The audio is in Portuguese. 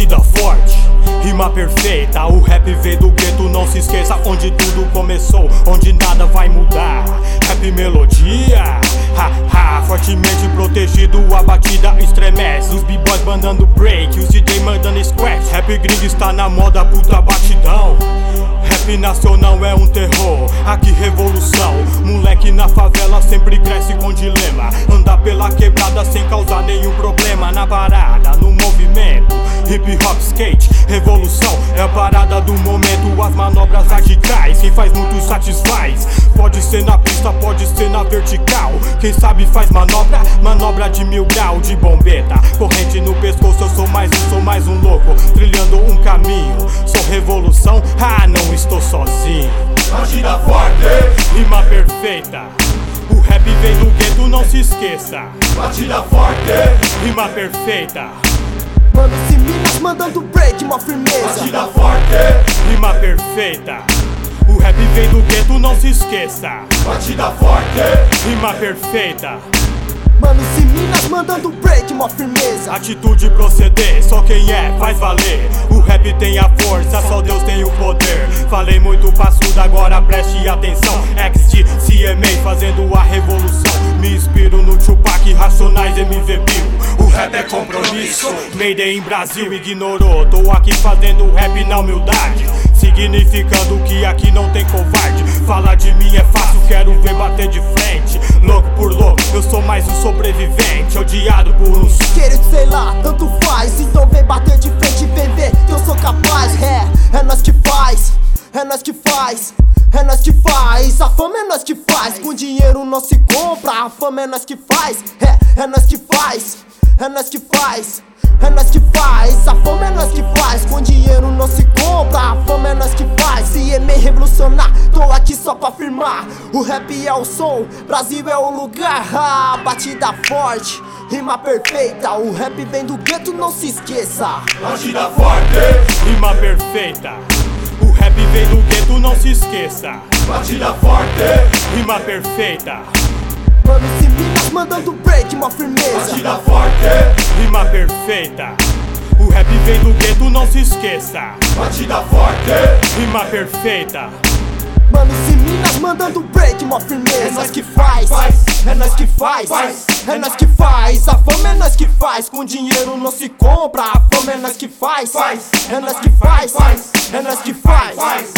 batida forte, rima perfeita. O rap veio do gueto, não se esqueça onde tudo começou, onde nada vai mudar. Rap melodia, fortemente protegido, a batida estremece. Os b-boys mandando break, os DJ mandando scratch. Rap gringo está na moda, puta batidão. Rap nacional é um terror, aqui revolução. Moleque na favela sempre cresce com dilema. Anda pela quebrada sem causar nenhum problema. Na parada, no movimento, hip hop, skate, revolução. É a parada do momento, as manobras radicais. Quem faz muito satisfaz. Pode ser na pista, pode ser na vertical. Quem sabe faz manobra, manobra de 1000 graus de bombeta. Corrente no pescoço, eu sou mais um louco, trilhando um caminho. Sou revolução, não estou sozinho. Batida forte, rima perfeita. O rap vem do gueto, não se esqueça. batida forte, Rima perfeita. Mano, se Minas mandando break, mó firmeza. batida forte, Rima perfeita. O rap vem do gueto, não se esqueça. batida forte, Rima perfeita. Mano, se Minas mandando break, mó firmeza. Atitude e proceder, só quem é faz valer. O rap tem a força, só Deus tem o poder. Falei muito passudo, agora preste atenção. XG, CMA fazendo a revolução. Me inspiro no Tupac, Racionais, MV Bill. O rap é compromisso, made em Brasil, ignorou. Tô aqui fazendo rap na humildade, significando que aqui não tem covarde. Falar de mim é fácil, quero ver bater de frente. Louco por louco, eu sou mais um sobrevivente, odiado por uns. Querido, sei lá, tanto faz. Então vem bater de frente, vem ver que eu sou capaz. É nós que faz, é nós que faz, é nós que faz. A fama é nós que faz, com dinheiro não se compra. A fama é nós que faz, é nós que faz, é nós que faz, é nós que faz. A fama é nós que faz, com dinheiro não se compra. A fama é nós que faz. Se é meio revolucionar, tô aqui só pra afirmar. O rap é o som, Brasil é o lugar. Batida forte, rima perfeita. O rap vem do gueto, não se esqueça. batida forte, Rima perfeita. O rap vem do gueto, não se esqueça. batida forte, Rima perfeita. Mano, se Minas mandando break, mó firmeza. batida forte, Rima perfeita. O rap vem do gueto, não se esqueça. batida forte, Rima perfeita. Mano, se Minas mandando break, mó firmeza. É nós que faz, é nós que faz, é nós que faz. A fama é nós que faz, com dinheiro não se compra. A fama é nós que faz, é nós que faz, é nós que faz.